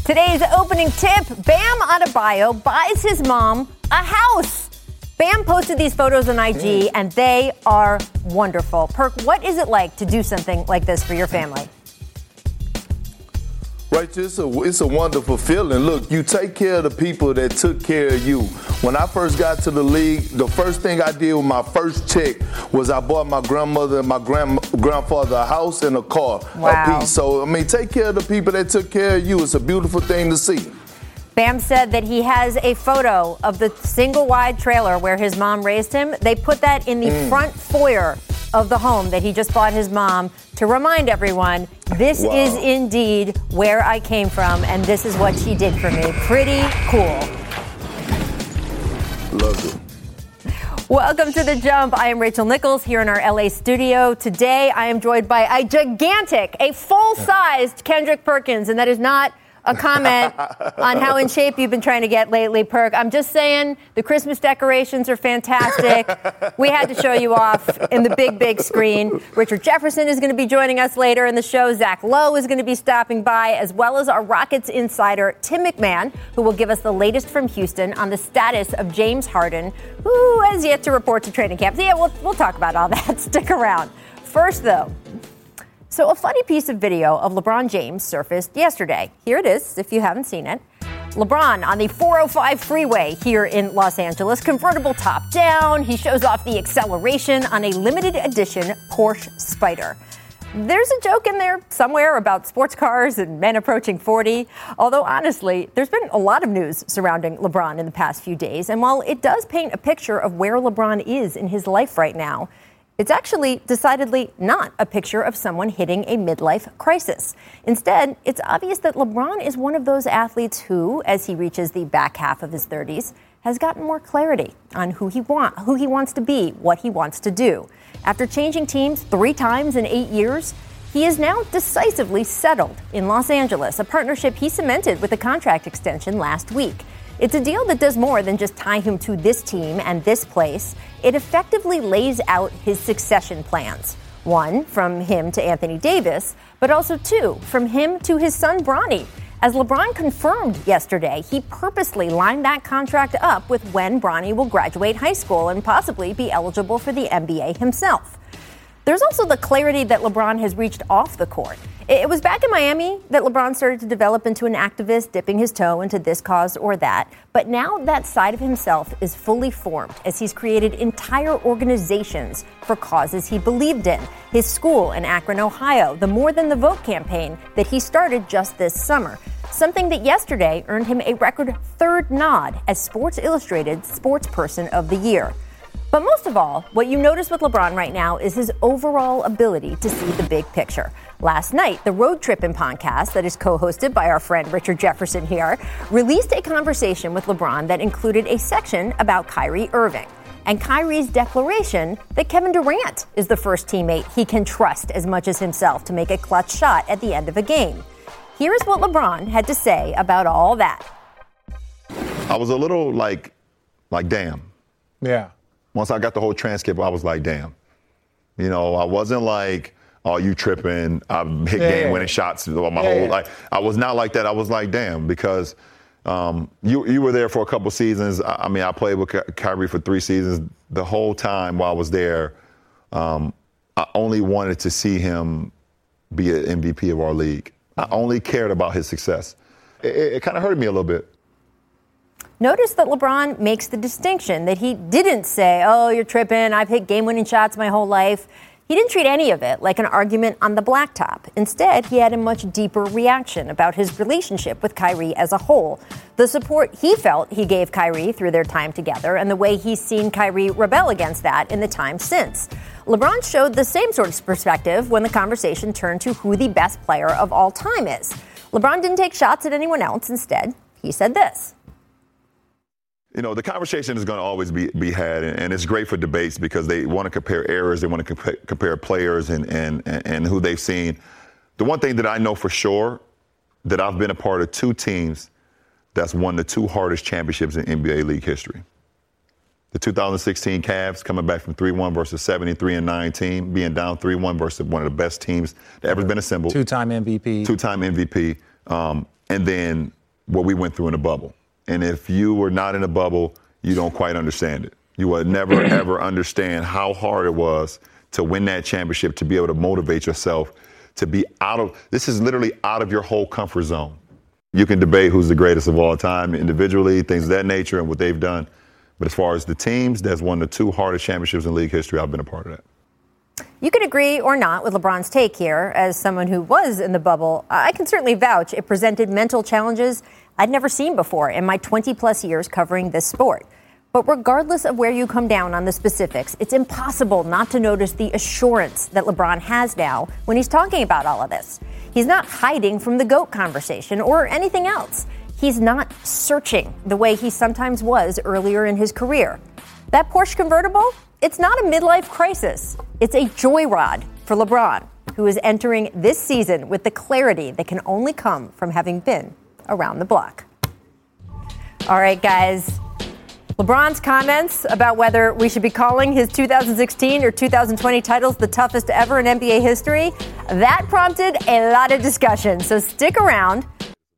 Today's opening tip, Bam Adebayo buys his mom a house. Bam posted these photos on IG, and they are wonderful. Perk, what is it like to do something like this for your family? Right, it's a wonderful feeling. Look, you take care of the people that took care of you. When I first got to the league, the first thing I did with my first check was I bought my grandmother and my grandfather a house and a car, a piece. So, take care of the people that took care of you. It's a beautiful thing to see. Bam said that he has a photo of the single-wide trailer where his mom raised him. They put that in the front foyer of the home that he just bought his mom to remind everyone, this is indeed where I came from, and this is what she did for me. Pretty cool. Love it. Welcome to The Jump. I am Rachel Nichols here in our LA studio. Today, I am joined by a full-sized Kendrick Perkins, and that is not a comment on how in shape you've been trying to get lately, Perk. I'm just saying the Christmas decorations are fantastic. We had to show you off in the big screen. Richard Jefferson is going to be joining us later in the show. Zach Lowe is going to be stopping by, as well as our Rockets insider, Tim McMahon, who will give us the latest from Houston on the status of James Harden, who has yet to report to training camp. So yeah, we'll talk about all that. Stick around. First, though, so a funny piece of video of LeBron James surfaced yesterday. Here it is, if you haven't seen it. LeBron on the 405 freeway here in Los Angeles, convertible top down. He shows off the acceleration on a limited edition Porsche Spyder. There's a joke in there somewhere about sports cars and men approaching 40. Although, honestly, there's been a lot of news surrounding LeBron in the past few days. And while it does paint a picture of where LeBron is in his life right now, it's actually decidedly not a picture of someone hitting a midlife crisis. Instead, it's obvious that LeBron is one of those athletes who, as he reaches the back half of his 30s, has gotten more clarity on who he wants to be, what he wants to do. After changing teams 3 times in 8 years, he is now decisively settled in Los Angeles, a partnership he cemented with a contract extension last week. It's a deal that does more than just tie him to this team and this place. It effectively lays out his succession plans. 1, from him to Anthony Davis, but also 2, from him to his son Bronny. As LeBron confirmed yesterday, he purposely lined that contract up with when Bronny will graduate high school and possibly be eligible for the NBA himself. There's also the clarity that LeBron has reached off the court. It was back in Miami that LeBron started to develop into an activist, dipping his toe into this cause or that. But now that side of himself is fully formed as he's created entire organizations for causes he believed in. His school in Akron, Ohio, the More Than the Vote campaign that he started just this summer. Something that yesterday earned him a record 3rd nod as Sports Illustrated Sportsperson of the Year. But most of all, what you notice with LeBron right now is his overall ability to see the big picture. Last night, the Road Trippin' podcast that is co-hosted by our friend Richard Jefferson here released a conversation with LeBron that included a section about Kyrie Irving and Kyrie's declaration that Kevin Durant is the first teammate he can trust as much as himself to make a clutch shot at the end of a game. Here is what LeBron had to say about all that. I was a little like damn. Yeah. Once I got the whole transcript, I was like, damn. You know, I wasn't like, oh, you tripping. I've hit game-winning shots my whole life. I was not like that. I was like, damn, because you were there for a couple seasons. I played with Kyrie for 3 seasons. The whole time while I was there, I only wanted to see him be an MVP of our league. I only cared about his success. It kind of hurt me a little bit. Notice that LeBron makes the distinction that he didn't say, oh, you're tripping, I've hit game-winning shots my whole life. He didn't treat any of it like an argument on the blacktop. Instead, he had a much deeper reaction about his relationship with Kyrie as a whole, the support he felt he gave Kyrie through their time together, and the way he's seen Kyrie rebel against that in the time since. LeBron showed the same sort of perspective when the conversation turned to who the best player of all time is. LeBron didn't take shots at anyone else. Instead, he said this. You know, the conversation is going to always be had, and it's great for debates because they want to compare errors, they want to compare players and who they've seen. The one thing that I know for sure, that I've been a part of 2 teams that's won the 2 hardest championships in NBA league history. The 2016 Cavs coming back from 3-1 versus 73-9 team, being down 3-1 versus one of the best teams that ever been assembled. 2-time MVP. 2-time MVP. and then what we went through in the bubble. And if you were not in a bubble, you don't quite understand it. You will never, ever understand how hard it was to win that championship, to be able to motivate yourself, to be this is literally out of your whole comfort zone. You can debate who's the greatest of all time individually, things of that nature and what they've done. But as far as the teams, that's one of the 2 hardest championships in league history. I've been a part of that. You can agree or not with LeBron's take here. As someone who was in the bubble, I can certainly vouch it presented mental challenges I'd never seen before in my 20-plus years covering this sport. But regardless of where you come down on the specifics, it's impossible not to notice the assurance that LeBron has now when he's talking about all of this. He's not hiding from the GOAT conversation or anything else. He's not searching the way he sometimes was earlier in his career. That Porsche convertible, it's not a midlife crisis. It's a joyride for LeBron, who is entering this season with the clarity that can only come from having been around the block. All right, guys. LeBron's comments about whether we should be calling his 2016 or 2020 titles the toughest ever in NBA history, that prompted a lot of discussion. So stick around.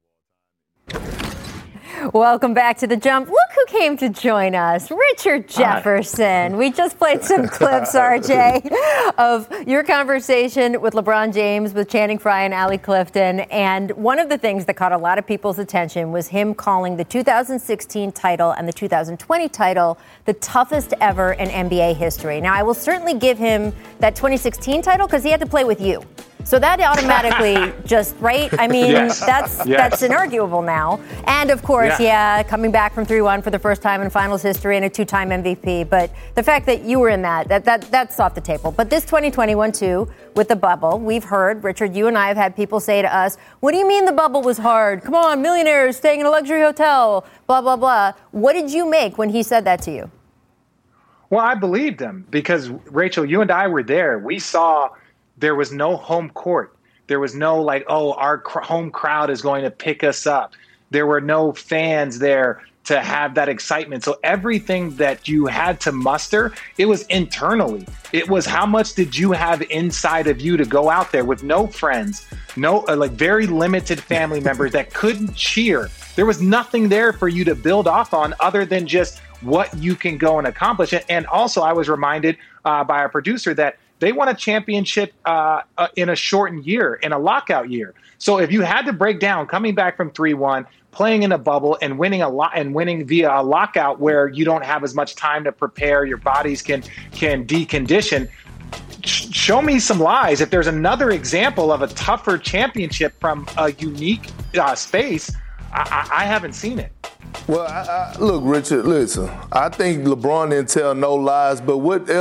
Welcome back to The Jump. Look who came to join us, Richard Jefferson. We just played some clips, RJ, of your conversation with LeBron James, with Channing Frye and Allie Clifton. And one of the things that caught a lot of people's attention was him calling the 2016 title and the 2020 title the toughest ever in NBA history. Now, I will certainly give him that 2016 title because he had to play with you. So that automatically just, right? I mean, that's inarguable now. And, of course, coming back from 3-1 for the first time in finals history and a 2-time MVP. But the fact that you were in that's off the table. But this 2021, too, with the bubble, we've heard, Richard, you and I have had people say to us, what do you mean the bubble was hard? Come on, millionaires staying in a luxury hotel, blah, blah, blah. What did you make when he said that to you? Well, I believed him because, Rachel, you and I were there. We saw there was no home court. There was no our home crowd is going to pick us up. There were no fans there to have that excitement. So everything that you had to muster, it was internally. It was how much did you have inside of you to go out there with no friends, very limited family members that couldn't cheer. There was nothing there for you to build off on other than just what you can go and accomplish. And also I was reminded by our producer that they won a championship in a shortened year, in a lockout year. So if you had to break down coming back from 3-1, playing in a bubble and winning via a lockout where you don't have as much time to prepare, your bodies can decondition. Show me some lies. If there's another example of a tougher championship from a unique space, I haven't seen it. Well, look, Richard, listen, I think LeBron didn't tell no lies, but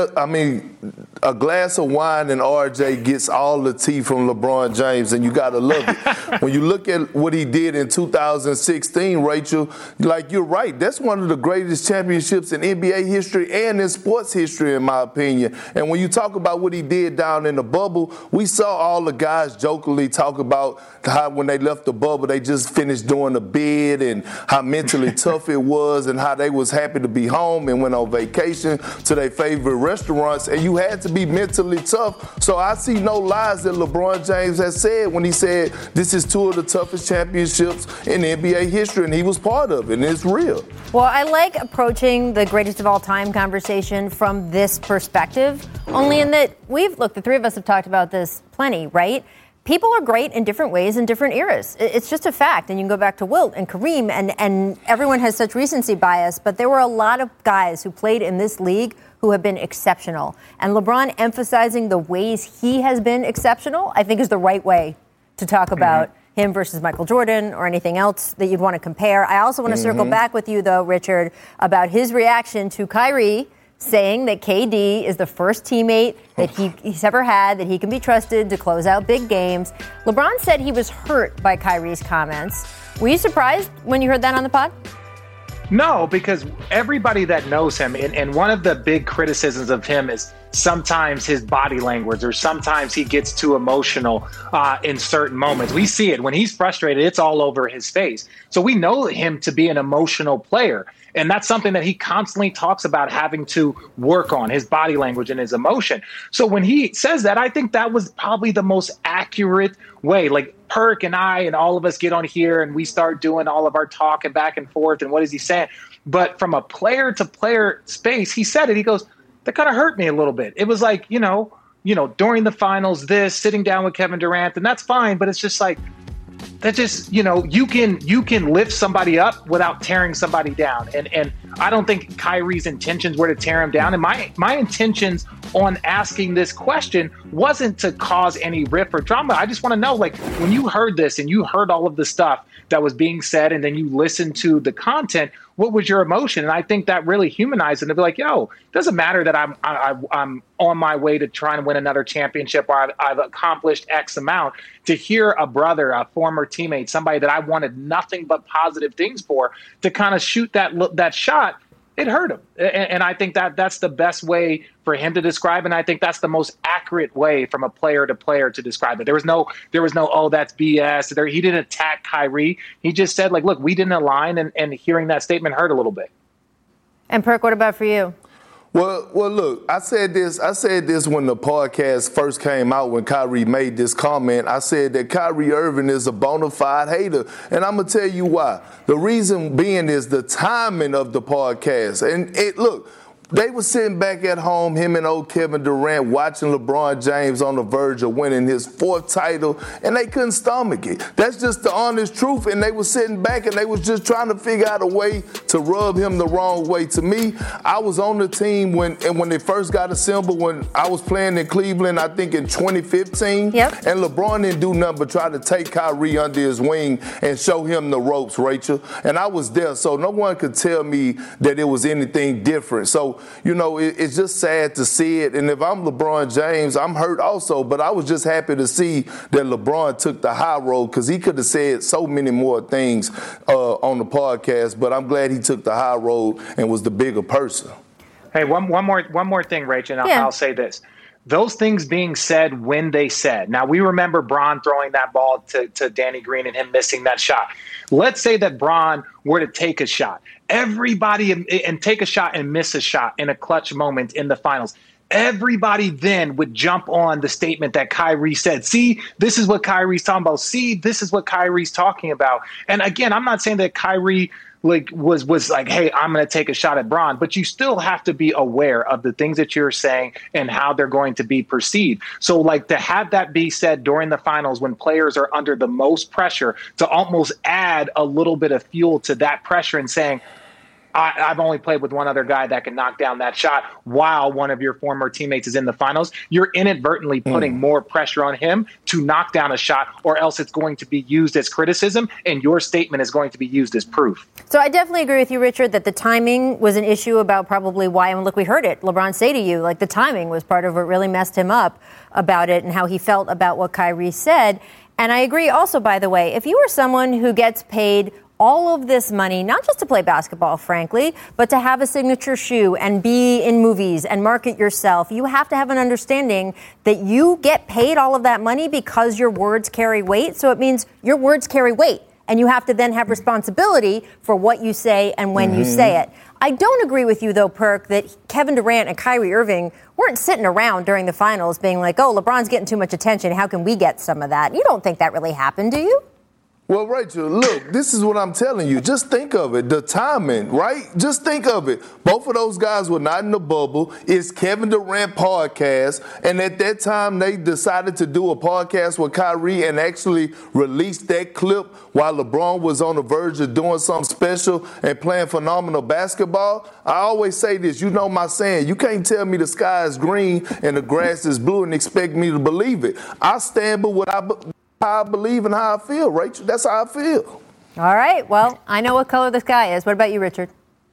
a glass of wine and RJ gets all the tea from LeBron James, and you got to love it. When you look at what he did in 2016, Rachel, you're right. That's one of the greatest championships in NBA history and in sports history, in my opinion. And when you talk about what he did down in the bubble, we saw all the guys jokingly talk about how when they left the bubble, they just finished doing the bid and how mentally tough it was and how they was happy to be home and went on vacation to their favorite restaurants. And you had to be mentally tough. So I see no lies that LeBron James has said when he said this is 2 of the toughest championships in NBA history, and he was part of it, and it's real. Well, I like approaching the greatest of all time conversation from this perspective, only in that the 3 of us have talked about this plenty, right? People are great in different ways in different eras. It's just a fact. And you can go back to Wilt and Kareem, and everyone has such recency bias. But there were a lot of guys who played in this league who have been exceptional. And LeBron emphasizing the ways he has been exceptional, I think is the right way to talk about him versus Michael Jordan or anything else that you'd want to compare. I also want to circle back with you, though, Richard, about his reaction to Kyrie saying that KD is the first teammate that he's ever had, that he can be trusted to close out big games. LeBron said he was hurt by Kyrie's comments. Were you surprised when you heard that on the pod? No, because everybody that knows him, and one of the big criticisms of him is sometimes his body language, or sometimes he gets too emotional in certain moments. We see it when he's frustrated, it's all over his face. So we know him to be an emotional player. And that's something that he constantly talks about having to work on, his body language and his emotion. So when he says that, I think that was probably the most accurate way. Like Perk and I and all of us get on here and we start doing all of our talking back and forth. And what is he saying? But from a player to player space, he said it. He goes, that kind of hurt me a little bit. It was like, during the finals, sitting down with Kevin Durant, and that's fine. But it's just like, that just, you can lift somebody up without tearing somebody down. And I don't think Kyrie's intentions were to tear him down. And my intentions on asking this question wasn't to cause any rift or drama. I just want to know, like, when you heard this and you heard all of the stuff that was being said and then you listened to the content, what was your emotion? And I think that really humanized it. To be like, yo, it doesn't matter that I'm on my way to try and win another championship, or I've accomplished X amount. To hear a brother, a former teammate, somebody that I wanted nothing but positive things for, to kind of shoot that shot, it hurt him. And I think that's the best way for him to describe it. And I think that's the most accurate way from a player to player to describe it. There was no, oh, that's BS. He didn't attack Kyrie. He just said, like, look, we didn't align, and hearing that statement hurt a little bit. And Perk, what about for you? Well, look, I said this when the podcast first came out, when Kyrie made this comment. I said that Kyrie Irving is a bona fide hater, and I'm going to tell you why. The reason being is the timing of the podcast. And look, they were sitting back at home, him and old Kevin Durant, watching LeBron James on the verge of winning his 4th title, and they couldn't stomach it. That's just the honest truth, and they were sitting back, and they was just trying to figure out a way to rub him the wrong way. To me, I was on the team when they first got assembled, when I was playing in Cleveland, I think in 2015, yep. And LeBron didn't do nothing but try to take Kyrie under his wing and show him the ropes, Rachel, and I was there, so no one could tell me that it was anything different. So, it's just sad to see it. And if I'm LeBron James, I'm hurt also. But I was just happy to see that LeBron took the high road, because he could have said so many more things on the podcast. But I'm glad he took the high road and was the bigger person. Hey, one more thing, Rachel, and I'll say this. Those things being said when they said. Now, we remember Bron throwing that ball to Danny Green and him missing that shot. Let's say that Bron were to take a shot. Everybody and take a shot and miss a shot in a clutch moment in the finals. Everybody then would jump on the statement that Kyrie said. See, this is what Kyrie's talking about. See, this is what Kyrie's talking about. And again, I'm not saying that Kyrie was like, hey, I'm going to take a shot at Bron, but you still have to be aware of the things that you're saying and how they're going to be perceived. So like to have that be said during the finals when players are under the most pressure, to almost add a little bit of fuel to that pressure and saying, I've only played with one other guy that can knock down that shot while one of your former teammates is in the finals. You're inadvertently putting more pressure on him to knock down a shot, or else it's going to be used as criticism and your statement is going to be used as proof. So I definitely agree with you, Richard, that the timing was an issue about probably why. And look, we heard it. LeBron say to you, like, the timing was part of what really messed him up about it and how he felt about what Kyrie said. And I agree also, by the way, if you are someone who gets paid all of this money, not just to play basketball, frankly, but to have a signature shoe and be in movies and market yourself, you have to have an understanding that you get paid all of that money because your words carry weight. So it means your words carry weight, and you have to then have responsibility for what you say and when you say it. I don't agree with you, though, Perk, that Kevin Durant and Kyrie Irving weren't sitting around during the finals being like, oh, LeBron's getting too much attention. How can we get some of that? You don't think that really happened, do you? Well, Rachel, look, this is what I'm telling you. Just think of it. The timing, right? Just think of it. Both of those guys were not in the bubble. It's Kevin Durant podcast. And at that time, they decided to do a podcast with Kyrie and actually release that clip while LeBron was on the verge of doing something special and playing phenomenal basketball. I always say this. You know my saying. You can't tell me the sky is green and the grass is blue and expect me to believe it. I stand by what how I believe and how I feel, Rachel. That's how I feel. All right. Well, I know what color the sky is. What about you, Richard?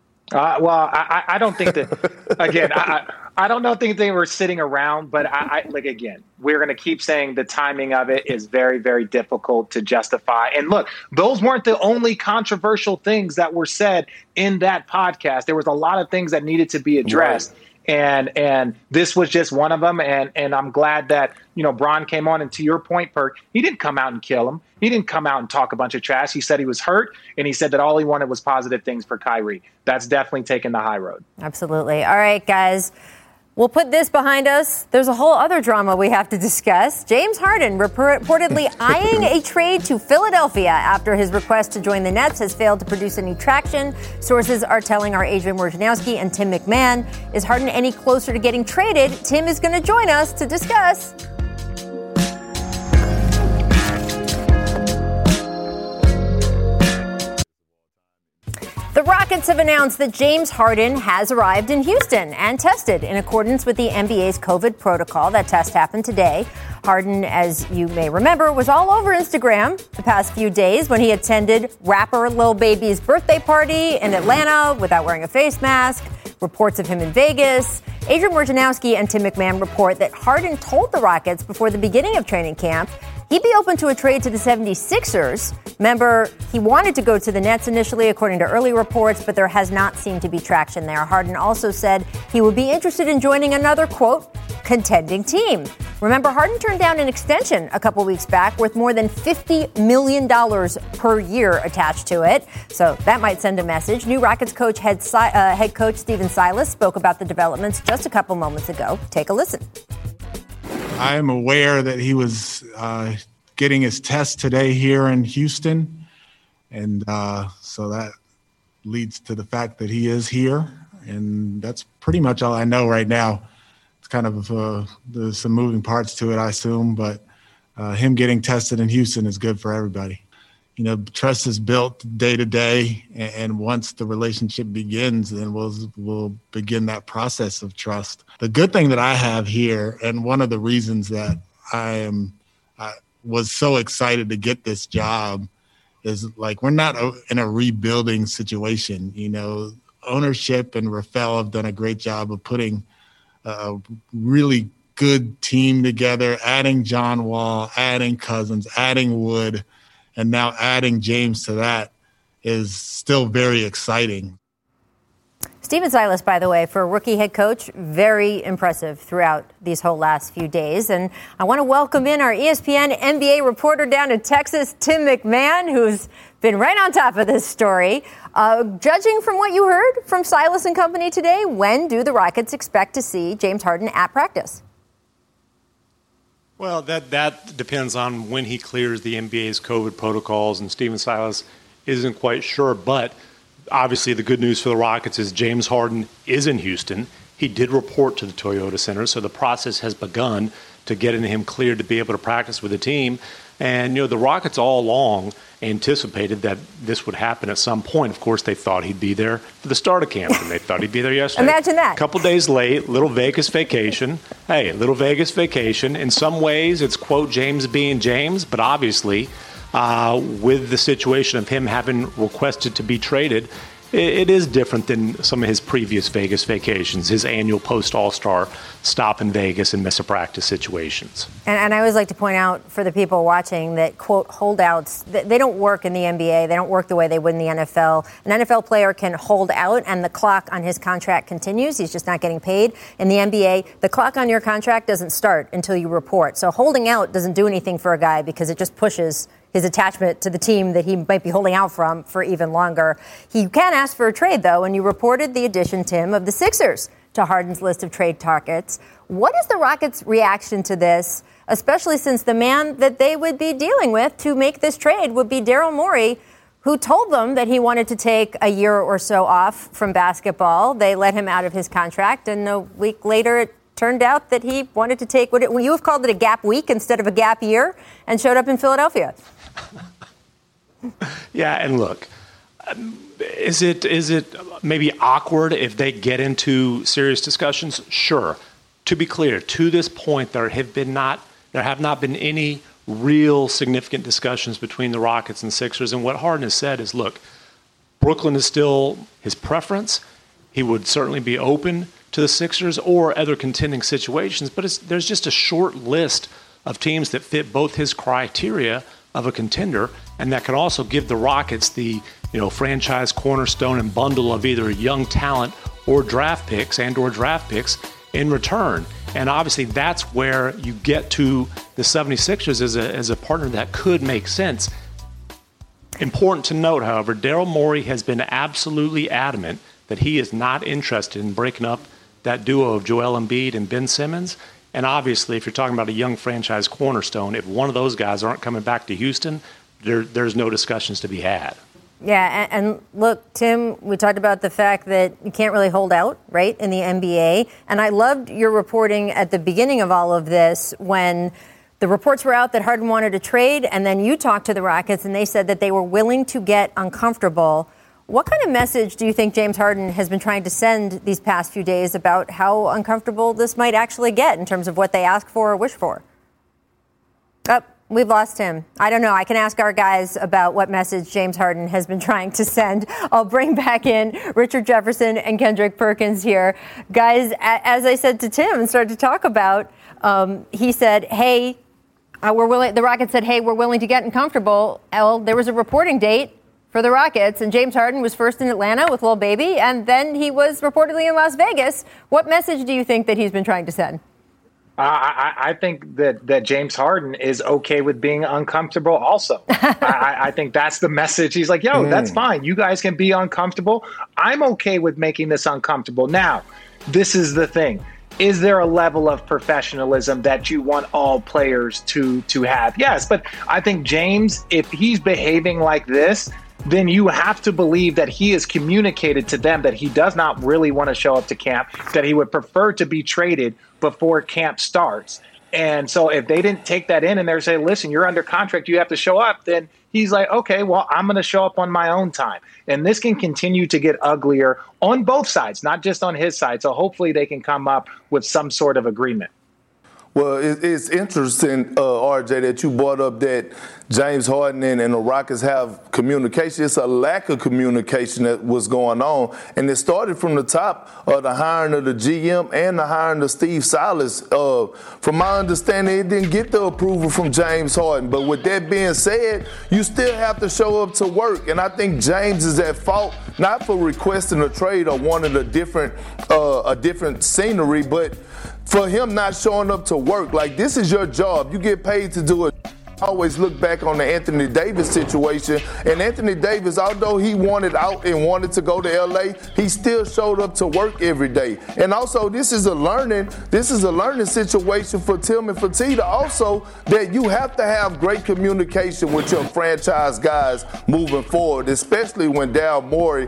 I don't think that, again, I don't think they were sitting around, but again, we're going to keep saying the timing of it is very, very difficult to justify. And look, those weren't the only controversial things that were said in that podcast. There was a lot of things that needed to be addressed. Right. And this was just one of them. And I'm glad that, Bron came on. And to your point, Perk, he didn't come out and kill him. He didn't come out and talk a bunch of trash. He said he was hurt, and he said that all he wanted was positive things for Kyrie. That's definitely taking the high road. Absolutely. All right, guys. We'll put this behind us. There's a whole other drama we have to discuss. James Harden reportedly eyeing a trade to Philadelphia after his request to join the Nets has failed to produce any traction. Sources are telling our Adrian Wojnarowski and Tim McMahon. Is Harden any closer to getting traded? Tim is going to join us to discuss. The Rockets have announced that James Harden has arrived in Houston and tested in accordance with the NBA's COVID protocol. That test happened today. Harden, as you may remember, was all over Instagram the past few days when he attended rapper Lil Baby's birthday party in Atlanta without wearing a face mask. Reports of him in Vegas. Adrian Wojnarowski and Tim McMahon report that Harden told the Rockets before the beginning of training camp he'd be open to a trade to the 76ers. Remember, he wanted to go to the Nets initially, according to early reports, but there has not seemed to be traction there. Harden also said he would be interested in joining another, quote, contending team. Remember, Harden turned down an extension a couple weeks back worth more than $50 million per year attached to it. So that might send a message. New Rockets coach, head coach Stephen Silas spoke about the developments just a couple moments ago. Take a listen. I am aware that he was getting his test today here in Houston. And so that leads to the fact that he is here. And that's pretty much all I know right now. It's kind of there's some moving parts to it, I assume. But him getting tested in Houston is good for everybody. Trust is built day to day. And once the relationship begins, then we'll begin that process of trust. The good thing that I have here, and one of the reasons that I was so excited to get this job, is we're not in a rebuilding situation. Ownership and Rafael have done a great job of putting a really good team together, adding John Wall, adding Cousins, adding Wood, and now adding James to that is still very exciting. Stephen Silas, by the way, for a rookie head coach, very impressive throughout these whole last few days. And I want to welcome in our ESPN NBA reporter down in Texas, Tim McMahon, who's been right on top of this story. Judging from what you heard from Silas and company today, when do the Rockets expect to see James Harden at practice? Well, that depends on when he clears the NBA's COVID protocols, and Stephen Silas isn't quite sure. But obviously the good news for the Rockets is James Harden is in Houston. He did report to the Toyota Center, so the process has begun to get him cleared to be able to practice with the team. And, the Rockets all along anticipated that this would happen at some point. Of course, they thought he'd be there for the start of camp, and they thought he'd be there yesterday. Imagine that. A couple days late, little Vegas vacation. Hey, little Vegas vacation. In some ways, it's, quote, James being James, but obviously with the situation of him having requested to be traded, it is different than some of his previous Vegas vacations, his annual post-All-Star stop in Vegas and miss a practice situations. And I always like to point out for the people watching that, quote, holdouts, they don't work in the NBA. They don't work the way they would in the NFL. An NFL player can hold out and the clock on his contract continues. He's just not getting paid. In the NBA, the clock on your contract doesn't start until you report. So holding out doesn't do anything for a guy because it just pushes his attachment to the team that he might be holding out from for even longer. He can ask for a trade, though, and you reported the addition, Tim, of the Sixers to Harden's list of trade targets. What is the Rockets' reaction to this, especially since the man that they would be dealing with to make this trade would be Daryl Morey, who told them that he wanted to take a year or so off from basketball. They let him out of his contract, and a week later it turned out that he wanted to take what you have called it a gap week instead of a gap year, and showed up in Philadelphia. Yeah, and look, is it maybe awkward if they get into serious discussions? Sure. To be clear, to this point, there have not been any real significant discussions between the Rockets and Sixers. And what Harden has said is, look, Brooklyn is still his preference. He would certainly be open to the Sixers or other contending situations, but there's just a short list of teams that fit both his criteria of a contender, and that can also give the Rockets the franchise cornerstone and bundle of either young talent or draft picks in return. And obviously that's where you get to the 76ers as a partner that could make sense. Important to note, however, Daryl Morey has been absolutely adamant that he is not interested in breaking up that duo of Joel Embiid and Ben Simmons. And obviously, if you're talking about a young franchise cornerstone, if one of those guys aren't coming back to Houston, there's no discussions to be had. Yeah, and look, Tim, we talked about the fact that you can't really hold out, right, in the NBA. And I loved your reporting at the beginning of all of this when the reports were out that Harden wanted to trade, and then you talked to the Rockets, and they said that they were willing to get uncomfortable. What kind of message do you think James Harden has been trying to send these past few days about how uncomfortable this might actually get in terms of what they ask for or wish for? Oh, we've lost him. I don't know. I can ask our guys about what message James Harden has been trying to send. I'll bring back in Richard Jefferson and Kendrick Perkins here. Guys, as I said to Tim and started to talk about, he said, hey, we're willing. The Rockets said, hey, we're willing to get uncomfortable. Well, there was a reporting date for the Rockets, and James Harden was first in Atlanta with Lil Baby, and then he was reportedly in Las Vegas. What message do you think that he's been trying to send? I think that James Harden is okay with being uncomfortable also. I think that's the message. He's like, yo, that's fine. You guys can be uncomfortable. I'm okay with making this uncomfortable. Now, this is the thing. Is there a level of professionalism that you want all players to have? Yes, but I think James, if he's behaving like this, then you have to believe that he has communicated to them that he does not really want to show up to camp, that he would prefer to be traded before camp starts. And so if they didn't take that in and they're saying, listen, you're under contract, you have to show up, then he's like, okay, well, I'm going to show up on my own time. And this can continue to get uglier on both sides, not just on his side. So hopefully they can come up with some sort of agreement. Well, it's interesting, RJ, that you brought up that James Harden and the Rockets have communication. It's a lack of communication that was going on. And it started from the top of the hiring of the GM and the hiring of Steve Silas. From my understanding, it didn't get the approval from James Harden. But with that being said, you still have to show up to work. And I think James is at fault, not for requesting a trade or wanting a different scenery, but for him not showing up to work. Like, this is your job. You get paid to do it. I always look back on the Anthony Davis situation, and Anthony Davis, although he wanted out and wanted to go to LA, he still showed up to work every day. And also, this is a learning situation for Tillman Fertitta also, that you have to have great communication with your franchise guys moving forward, especially when Daryl Morey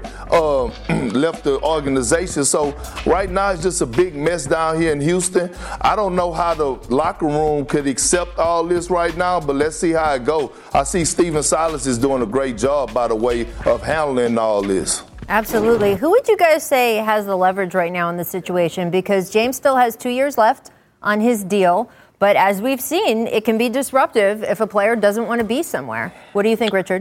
left the organization. So right now it's just a big mess down here in Houston. I don't know how the locker room could accept all this right now, but let's see how it goes. I see Stephen Silas is doing a great job, by the way, of handling all this. Absolutely. Who would you guys say has the leverage right now in this situation? Because James still has 2 years left on his deal. But as we've seen, it can be disruptive if a player doesn't want to be somewhere. What do you think, Richard?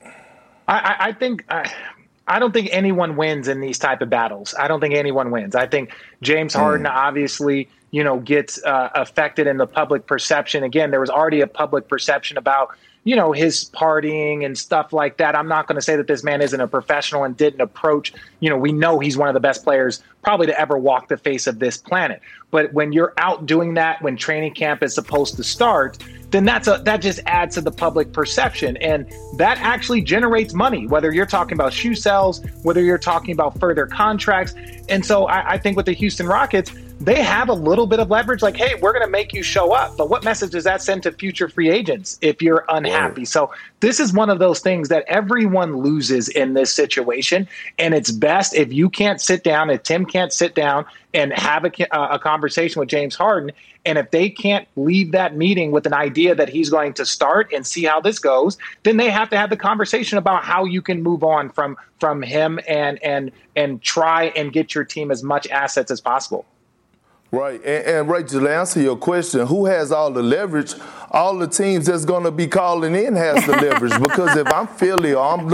I don't think anyone wins in these type of battles. I don't think anyone wins. I think James Harden obviously, gets affected in the public perception. Again, there was already a public perception about, his partying and stuff like that. I'm not going to say that this man isn't a professional and didn't approach, we know he's one of the best players probably to ever walk the face of this planet. But when you're out doing that, when training camp is supposed to start, then that just adds to the public perception. And that actually generates money, whether you're talking about shoe sales, whether you're talking about further contracts. And so I think with the Houston Rockets, they have a little bit of leverage, like, hey, we're going to make you show up. But what message does that send to future free agents if you're unhappy? Right. So this is one of those things that everyone loses in this situation. And it's best if you can't sit down, if Tim can't sit down and have a conversation with James Harden. And if they can't leave that meeting with an idea that he's going to start and see how this goes, then they have to have the conversation about how you can move on from him and try and get your team as much assets as possible. Right. And Rachel, to answer your question, who has all the leverage? All the teams that's going to be calling in has the leverage. Because if I'm Philly or I'm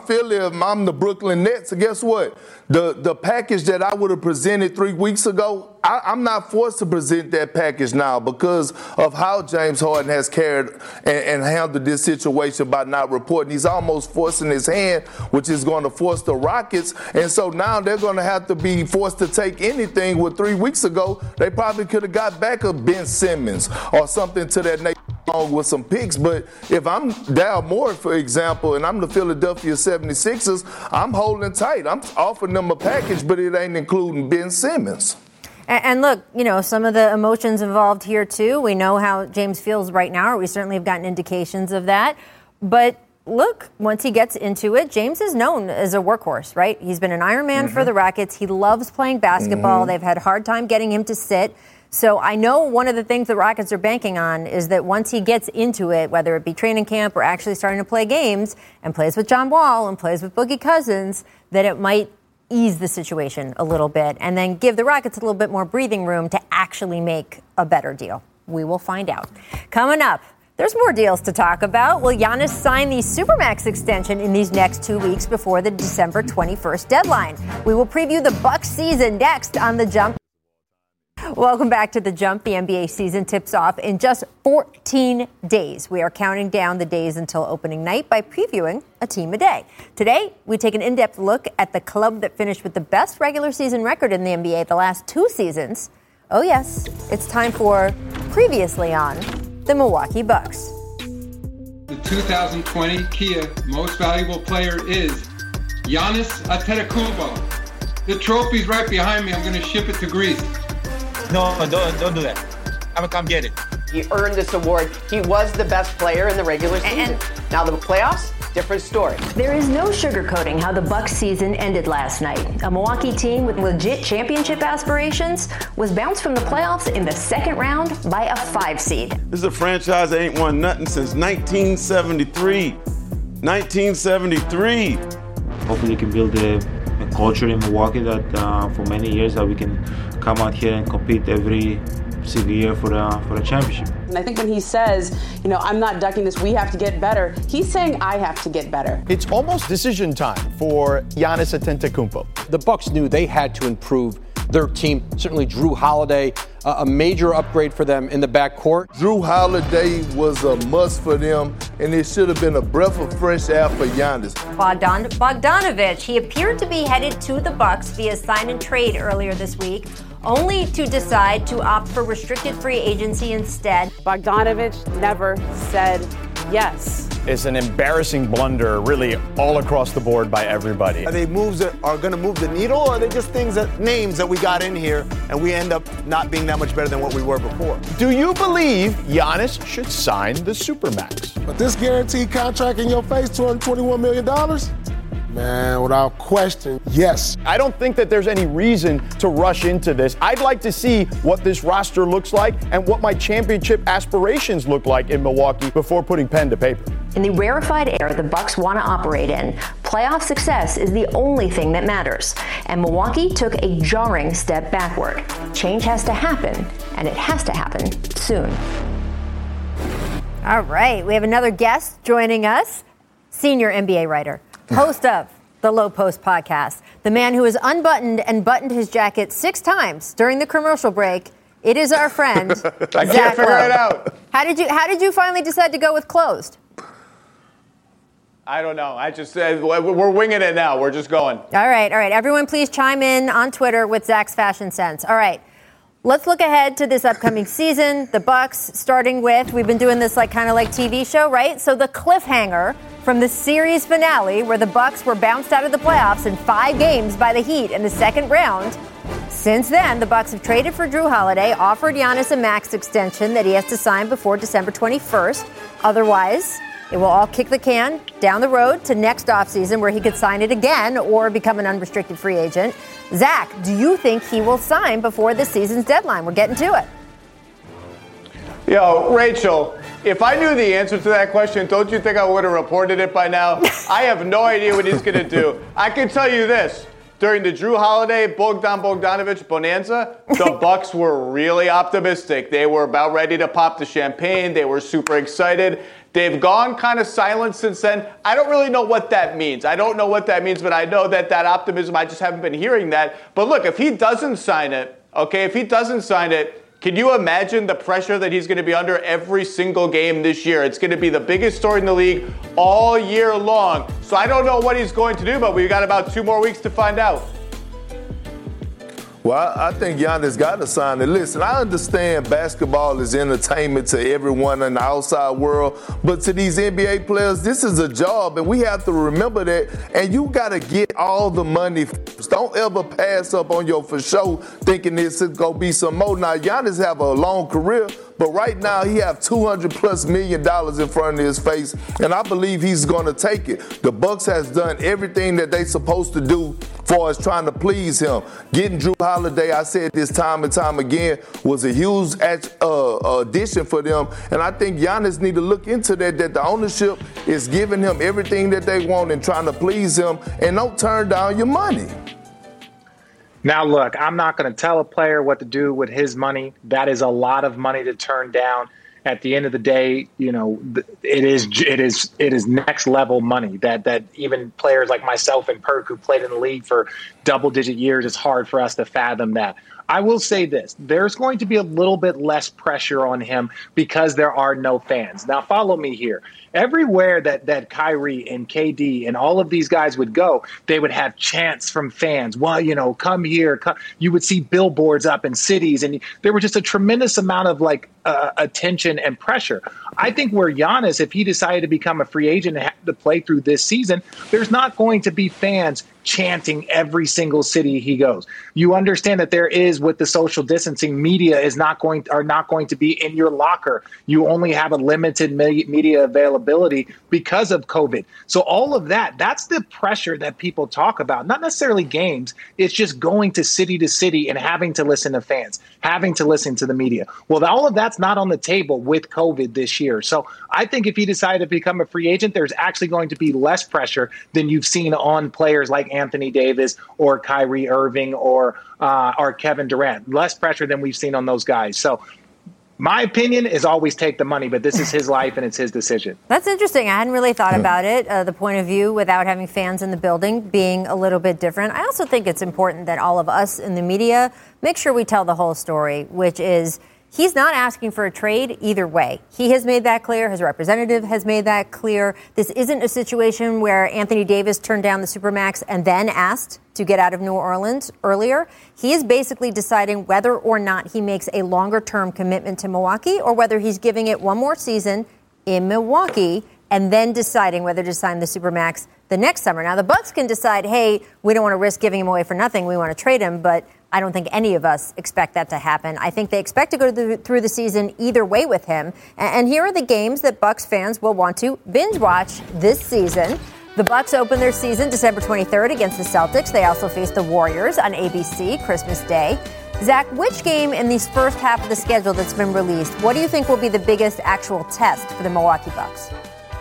the Brooklyn Nets, guess what? The package that I would have presented 3 weeks ago, I'm not forced to present that package now because of how James Harden has carried and handled this situation by not reporting. He's almost forcing his hand, which is going to force the Rockets. And so now they're going to have to be forced to take anything. With 3 weeks ago, they probably could have got back a Ben Simmons or something to that nature along with some picks. But if I'm Daryl Morey, for example, and I'm the Philadelphia 76ers, I'm holding tight. I'm offering them a package, but it ain't including Ben Simmons. And look, some of the emotions involved here, too. We know how James feels right now, or we certainly have gotten indications of that. But look, once he gets into it, James is known as a workhorse, right? He's been an Iron Man for the Rockets. He loves playing basketball. They've had a hard time getting him to sit. So I know one of the things the Rockets are banking on is that once he gets into it, whether it be training camp or actually starting to play games and plays with John Wall and plays with Boogie Cousins, that it might ease the situation a little bit and then give the Rockets a little bit more breathing room to actually make a better deal. We will find out. Coming up, there's more deals to talk about. Will Giannis sign the Supermax extension in these next 2 weeks before the December 21st deadline? We will preview the Bucks season next on The Jump. Welcome back to The Jump. The NBA season tips off in just 14 days. We are counting down the days until opening night by previewing a team a day. Today, we take an in-depth look at the club that finished with the best regular season record in the NBA the last 2 seasons. Oh yes, it's time for Previously on the Milwaukee Bucks. The 2020 Kia Most Valuable Player is Giannis Antetokounmpo. The trophy's right behind me. I'm going to ship it to Greece. No, don't do that. I'm gonna come get it. He earned this award. He was the best player in the regular season. Now the playoffs, different story. There is no sugarcoating how the Bucks season ended last night. A Milwaukee team with legit championship aspirations was bounced from the playoffs in the second round by a 5 seed. This is a franchise that ain't won nothing since 1973. 1973. Hopefully, you can build a culture in Milwaukee that for many years that we can come out here and compete every single year for the championship. And I think when he says, I'm not ducking this, we have to get better, he's saying I have to get better. It's almost decision time for Giannis Antetokounmpo. The Bucks knew they had to improve their team. Certainly Drew Holiday, a major upgrade for them in the backcourt. Drew Holiday was a must for them, and it should have been a breath of fresh air for Giannis. Bogdanović, he appeared to be headed to the Bucks via sign and trade earlier this week, only to decide to opt for restricted free agency instead. Bogdanović never said yes. It's an embarrassing blunder, really, all across the board by everybody. Are they moves that are going to move the needle, or are they just names that we got in here and we end up not being that much better than what we were before? Do you believe Giannis should sign the Supermax? But this guaranteed contract in your face, $221 million? Man, without question, yes. I don't think that there's any reason to rush into this. I'd like to see what this roster looks like and what my championship aspirations look like in Milwaukee before putting pen to paper. In the rarefied air the Bucks want to operate in, playoff success is the only thing that matters. And Milwaukee took a jarring step backward. Change has to happen, and it has to happen soon. All right, we have another guest joining us, senior NBA writer, host of the Low Post podcast, the man who has unbuttoned and buttoned his jacket 6 times during the commercial break. It is our friend, I can't figure it out. How did you finally decide to go with closed? I don't know. I just said we're winging it now. We're just going. All right. Everyone, please chime in on Twitter with Zach's fashion sense. All right. Let's look ahead to this upcoming season. The Bucks, starting with, we've been doing this kind of like TV show, right? So the cliffhanger from the series finale, where the Bucks were bounced out of the playoffs in 5 games by the Heat in the second round. Since then, the Bucks have traded for Drew Holiday, offered Giannis a max extension that he has to sign before December 21st. Otherwise, it will all kick the can down the road to next offseason, where he could sign it again or become an unrestricted free agent. Zach, do you think he will sign before the season's deadline? We're getting to it. Yo, Rachel, if I knew the answer to that question, don't you think I would have reported it by now? I have no idea what he's going to do. I can tell you this. During the Drew Holiday, Bogdanović bonanza, the Bucks were really optimistic. They were about ready to pop the champagne. They were super excited. They've gone kind of silent since then. I don't really know what that means. But I know that optimism, I just haven't been hearing that. But look, if he doesn't sign it, Okay, if he doesn't sign it, can you imagine the pressure that he's going to be under every single game this year? It's going to be the biggest story in the league all year long. So I don't know what he's going to do, but we've got about 2 more weeks to find out. Well, I think Giannis got to sign it. Listen, I understand basketball is entertainment to everyone in the outside world, but to these NBA players, this is a job, and we have to remember that. And you got to get all the money first. Don't ever pass up on your for sure thinking this is going to be some more. Now, Giannis have a long career, but right now he have $200+ million in front of his face, and I believe he's going to take it. The Bucks has done everything that they supposed to do far as trying to please him. Getting Jrue Holiday, I said this time and time again, was a huge addition for them. And I think Giannis need to look into that the ownership is giving him everything that they want and trying to please him, and don't turn down your money. Now, look, I'm not going to tell a player what to do with his money. That is a lot of money to turn down. At the end of the day, you know, it is next level money that even players like myself and Perk, who played in the league for double-digit years, it's hard for us to fathom that. I will say this. There's going to be a little bit less pressure on him because there are no fans. Now, follow me here. Everywhere that Kyrie and KD and all of these guys would go, they would have chants from fans. Well, you know, come here. Come. You would see billboards up in cities, and there were just a tremendous amount of attention and pressure. I think where Giannis, if he decided to become a free agent and have to play through this season, there's not going to be fans chanting every single city he goes. You understand that there is, with the social distancing, media are not going to be in your locker. You only have a limited media availability because of COVID. So all of that's the pressure that people talk about. Not necessarily games. It's just going to city and having to listen to fans, having to listen to the media. Well, all of that's not on the table with COVID this year. So I think if he decided to become a free agent, there's actually going to be less pressure than you've seen on players like Anthony Davis or Kyrie Irving or Kevin Durant. Less pressure than we've seen on those guys. So my opinion is always take the money, but this is his life and it's his decision. That's interesting. I hadn't really thought about it, the point of view without having fans in the building being a little bit different. I also think it's important that all of us in the media make sure we tell the whole story, which is he's not asking for a trade either way. He has made that clear. His representative has made that clear. This isn't a situation where Anthony Davis turned down the Supermax and then asked to get out of New Orleans earlier. He is basically deciding whether or not he makes a longer-term commitment to Milwaukee or whether he's giving it one more season in Milwaukee and then deciding whether to sign the Supermax the next summer. Now, the Bucks can decide, hey, we don't want to risk giving him away for nothing. We want to trade him, but I don't think any of us expect that to happen. I think they expect to go through the season either way with him. And here are the games that Bucks fans will want to binge watch this season. The Bucks open their season December 23rd against the Celtics. They also face the Warriors on ABC Christmas Day. Zach, which game in this first half of the schedule that's been released, what do you think will be the biggest actual test for the Milwaukee Bucks?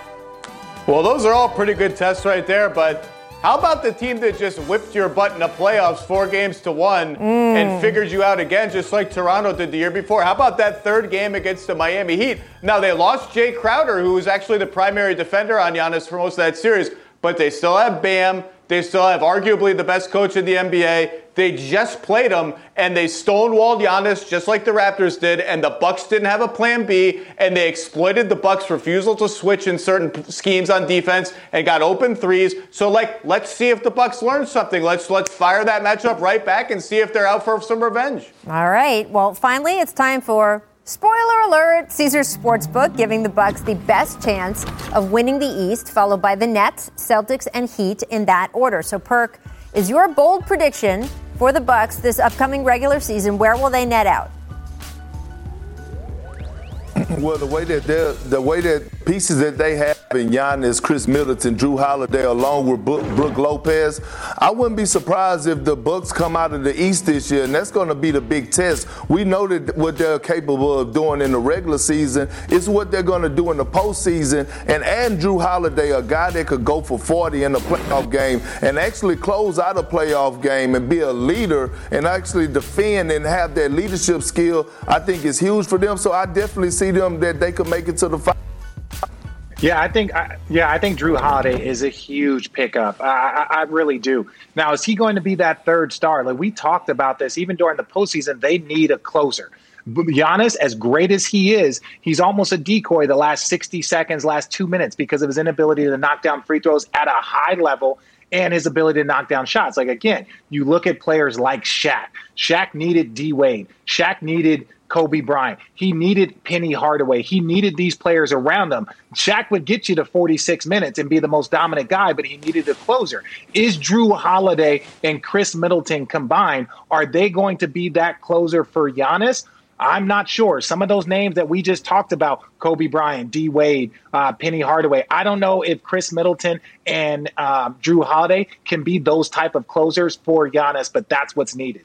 Well, those are all pretty good tests right there, but how about the team that just whipped your butt in the playoffs 4-1 and figured you out again, just like Toronto did the year before? How about that third game against the Miami Heat? Now, they lost Jay Crowder, who was actually the primary defender on Giannis for most of that series, but they still have Bam. They still have arguably the best coach in the NBA. They just played him, and they stonewalled Giannis just like the Raptors did, and the Bucks didn't have a plan B, and they exploited the Bucks' refusal to switch in certain schemes on defense and got open threes. So, let's see if the Bucks learn something. Let's fire that matchup right back and see if they're out for some revenge. All right. Well, finally, it's time for spoiler alert, Caesars Sportsbook giving the Bucks the best chance of winning the East, followed by the Nets, Celtics, and Heat in that order. So, Perk, is your bold prediction for the Bucks this upcoming regular season, where will they net out? Well, the way that pieces that they have in Giannis, Chris Middleton, Jrue Holiday, along with Brook Lopez, I wouldn't be surprised if the Bucks come out of the East this year, and that's going to be the big test. We know that what they're capable of doing in the regular season is what they're going to do in the postseason. And add Jrue Holiday, a guy that could go for 40 in a playoff game and actually close out a playoff game and be a leader and actually defend and have that leadership skill, I think is huge for them. So I definitely see them that they could make it to the final. Yeah, I think Jrue Holiday is a huge pickup. I really do. Now, is he going to be that third star? Like we talked about this, even during the postseason, they need a closer. Giannis, as great as he is, he's almost a decoy the last 60 seconds, last 2 minutes because of his inability to knock down free throws at a high level and his ability to knock down shots. Like, again, you look at players like Shaq. Shaq needed D. Wade. Shaq needed Kobe Bryant. He needed Penny Hardaway. He needed these players around him. Shaq would get you to 46 minutes and be the most dominant guy, but he needed a closer. Is Jrue Holiday and Chris Middleton combined, are they going to be that closer for Giannis? I'm not sure. Some of those names that we just talked about, Kobe Bryant, D. Wade, Penny Hardaway, I don't know if Chris Middleton and Jrue Holiday can be those type of closers for Giannis, but that's what's needed.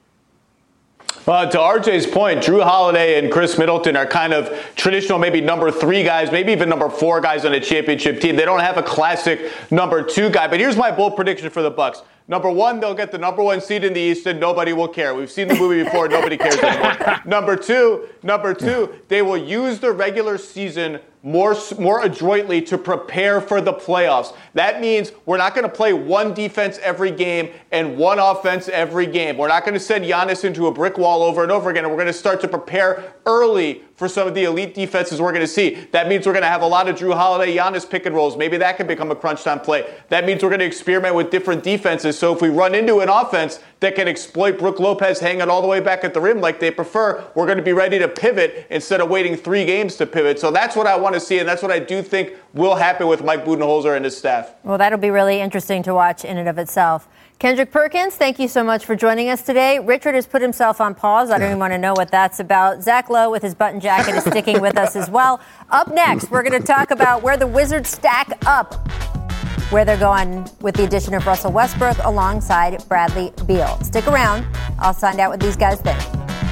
To RJ's point, Jrue Holiday and Chris Middleton are kind of traditional, maybe number 3 guys, maybe even number 4 guys on a championship team. They don't have a classic number 2 guy. But here's my bold prediction for the Bucks. Number 1, they'll get the number 1 seed in the East and nobody will care. We've seen the movie before. Nobody cares anymore. Number two, they will use the regular season more adroitly to prepare for the playoffs. That means we're not going to play one defense every game and one offense every game. We're not going to send Giannis into a brick wall over and over again, and we're going to start to prepare early for some of the elite defenses we're going to see. That means we're going to have a lot of Jrue Holiday, Giannis pick and rolls. Maybe that can become a crunch time play. That means we're going to experiment with different defenses. So if we run into an offense that can exploit Brook Lopez hanging all the way back at the rim like they prefer, we're going to be ready to pivot instead of waiting 3 games to pivot. So that's what I want to see, and that's what I do think will happen with Mike Budenholzer and his staff. Well, that'll be really interesting to watch in and of itself. Kendrick Perkins, thank you so much for joining us today. Richard has put himself on pause. I don't even want to know what that's about. Zach Lowe with his button jacket is sticking with us as well. Up next, we're going to talk about where the Wizards stack up, where they're going with the addition of Russell Westbrook alongside Bradley Beal. Stick around. I'll find out what these guys think.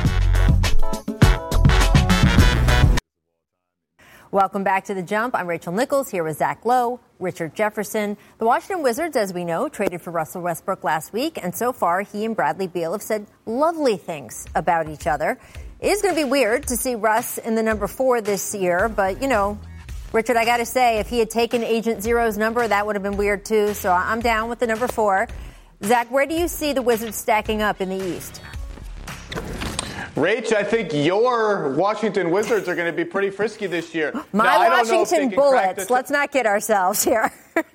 Welcome back to The Jump. I'm Rachel Nichols here with Zach Lowe, Richard Jefferson. The Washington Wizards, as we know, traded for Russell Westbrook last week, and so far he and Bradley Beal have said lovely things about each other. It is going to be weird to see Russ in the number 4 this year, but, you know, Richard, I got to say, if he had taken Agent Zero's number, that would have been weird too, so I'm down with the number 4. Zach, where do you see the Wizards stacking up in the East? Rach, I think your Washington Wizards are going to be pretty frisky this year. My Washington Bullets. Let's not kid ourselves here.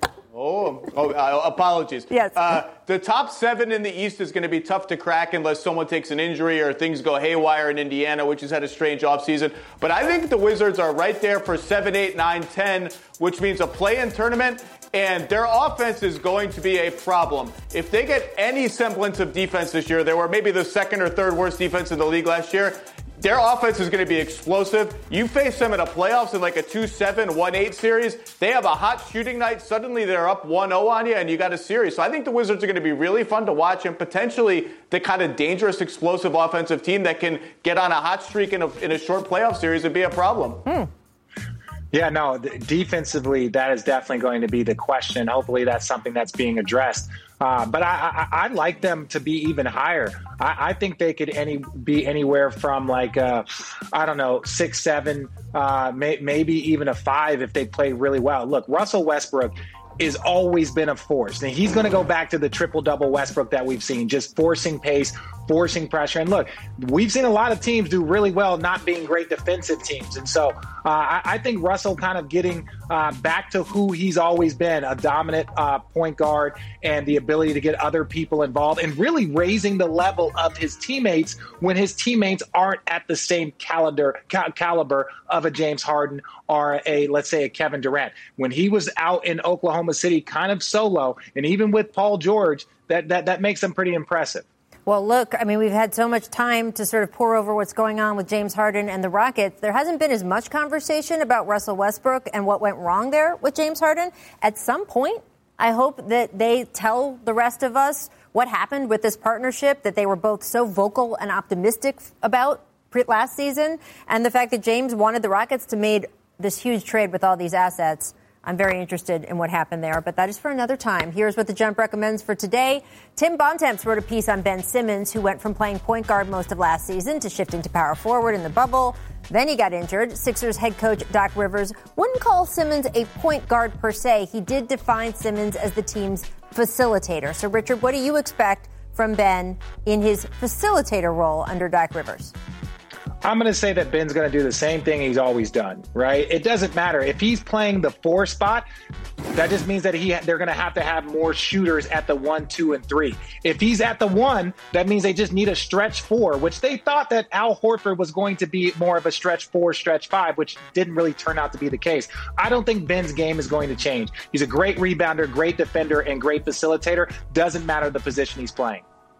Apologies. Yes. The top 7 in the East is going to be tough to crack unless someone takes an injury or things go haywire in Indiana, which has had a strange offseason. But I think the Wizards are right there for 7, 8, 9, 10, which means a play-in tournament, and their offense is going to be a problem. If they get any semblance of defense this year, they were maybe the 2nd or 3rd worst defense in the league last year. Their offense is going to be explosive. You face them in a playoffs in like a 2-7, 1-8 series. They have a hot shooting night. Suddenly they're up 1-0 on you and you got a series. So I think the Wizards are going to be really fun to watch and potentially the kind of dangerous, explosive offensive team that can get on a hot streak in a short playoff series and be a problem. Yeah, no, defensively, that is definitely going to be the question. Hopefully that's something that's being addressed. But I'd like them to be even higher. I think they could be anywhere from like, 6, 7, maybe even a 5 if they play really well. Look, Russell Westbrook has always been a force. And he's going to go back to the triple-double Westbrook that we've seen, just forcing pace, forcing pressure. And look, we've seen a lot of teams do really well not being great defensive teams. And so I think Russell kind of getting back to who he's always been, a dominant point guard and the ability to get other people involved and really raising the level of his teammates when his teammates aren't at the same caliber of a James Harden or let's say a Kevin Durant. When he was out in Oklahoma City kind of solo, and even with Paul George, that makes him pretty impressive. Well, look, I mean, we've had so much time to sort of pour over what's going on with James Harden and the Rockets. There hasn't been as much conversation about Russell Westbrook and what went wrong there with James Harden. At some point, I hope that they tell the rest of us what happened with this partnership that they were both so vocal and optimistic about last season, and the fact that James wanted the Rockets to make this huge trade with all these assets. I'm very interested in what happened there, but that is for another time. Here's what The Jump recommends for today. Tim Bontemps wrote a piece on Ben Simmons, who went from playing point guard most of last season to shifting to power forward in the bubble. Then he got injured. Sixers head coach Doc Rivers wouldn't call Simmons a point guard per se. He did define Simmons as the team's facilitator. So, Richard, what do you expect from Ben in his facilitator role under Doc Rivers? I'm going to say that Ben's going to do the same thing he's always done, right? It doesn't matter. If he's playing the 4 spot, that just means that they're going to have more shooters at the 1, 2, and 3. If he's at the 1, that means they just need a stretch 4, which they thought that Al Horford was going to be more of a stretch 4, stretch 5, which didn't really turn out to be the case. I don't think Ben's game is going to change. He's a great rebounder, great defender, and great facilitator. Doesn't matter the position he's playing.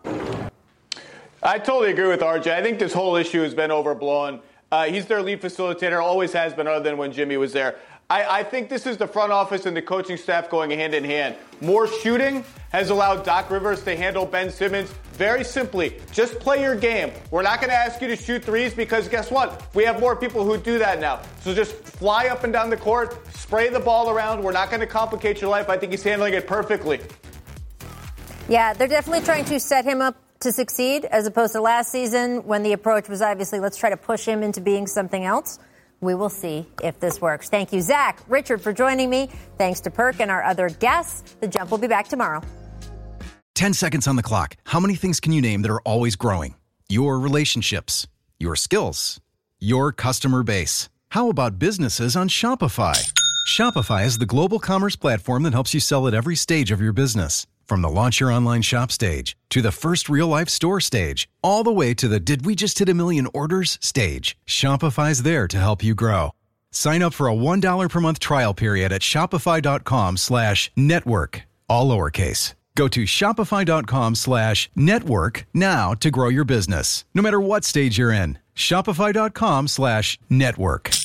I totally agree with RJ. I think this whole issue has been overblown. He's their lead facilitator, always has been, other than when Jimmy was there. I think this is the front office and the coaching staff going hand in hand. More shooting has allowed Doc Rivers to handle Ben Simmons very simply. Just play your game. We're not going to ask you to shoot threes because guess what? We have more people who do that now. So just fly up and down the court, spray the ball around. We're not going to complicate your life. I think he's handling it perfectly. Yeah, they're definitely trying to set him up to succeed, as opposed to last season when the approach was obviously let's try to push him into being something else. We will see if this works. Thank you, Zach, Richard, for joining me. Thanks to Perk and our other guests. The Jump will be back tomorrow. 10 seconds on the clock. How many things can you name that are always growing? Your relationships, your skills, your customer base. How about businesses on Shopify? Shopify is the global commerce platform that helps you sell at every stage of your business. From the launch your online shop stage, to the first real-life store stage, all the way to the did we just hit a million orders stage, Shopify's there to help you grow. Sign up for a $1 per month trial period at shopify.com/network, all lowercase. Go to shopify.com/network now to grow your business, no matter what stage you're in. Shopify.com/network.